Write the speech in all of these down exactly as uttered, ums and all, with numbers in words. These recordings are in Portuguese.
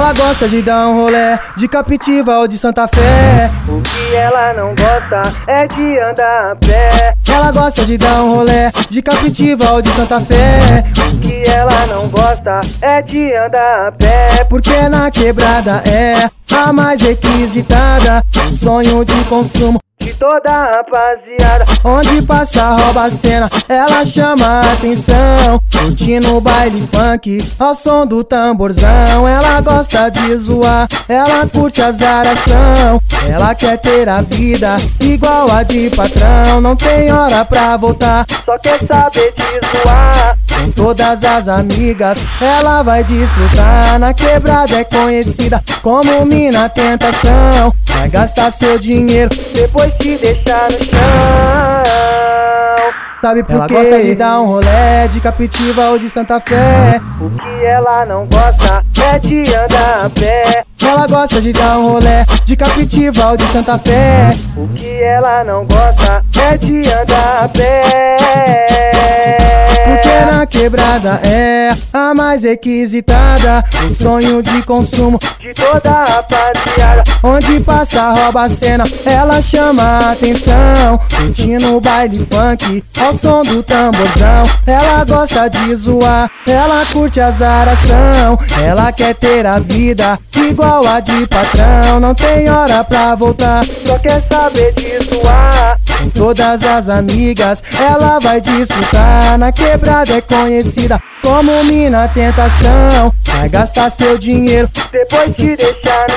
Ela gosta de dar um rolê de Captiva ou de Santa Fé. O que ela não gosta é de andar a pé. Ela gosta de dar um rolê de Captiva ou de Santa Fé. O que ela não gosta é de andar a pé. Porque na quebrada é a mais requisitada, um sonho de consumo de toda a rapaziada. Onde passa rouba a cena, ela chama a atenção, curtindo o baile funk ao som do tamborzão. Ela gosta de zoar, ela curte azaração, ela quer ter a vida igual a de patrão. Não tem hora pra voltar, só quer saber de zoar. Com todas as amigas ela vai desfrutar. Na quebrada é conhecida como mina tentação. Vai gastar seu dinheiro, depois te deixar no chão. Sabe por ela quê? Gosta de dar um rolê de Captiva ou de Santa Fé. O que ela não gosta é de andar a pé. Ela gosta de dar um rolê de Captiva ou de Santa Fé. O que ela não gosta é de andar a pé. Porque na quebrada é a mais requisitada, um sonho de consumo de toda a rapaziada. Onde passa rouba a cena, ela chama a atenção, curtindo o baile funk ao som do tamborzão. Ela gosta de zoar, ela curte azaração, ela quer ter a vida igual a de patrão. Não tem hora pra voltar, só quer saber de zoar. Com todas as amigas ela vai desfrutar. Na quebrada é conhecida como mina tentação. Vai gastar seu dinheiro, depois te deixar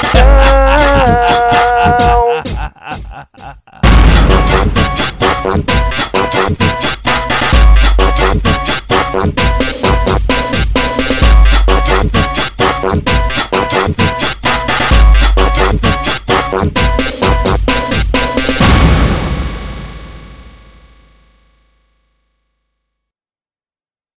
no chão.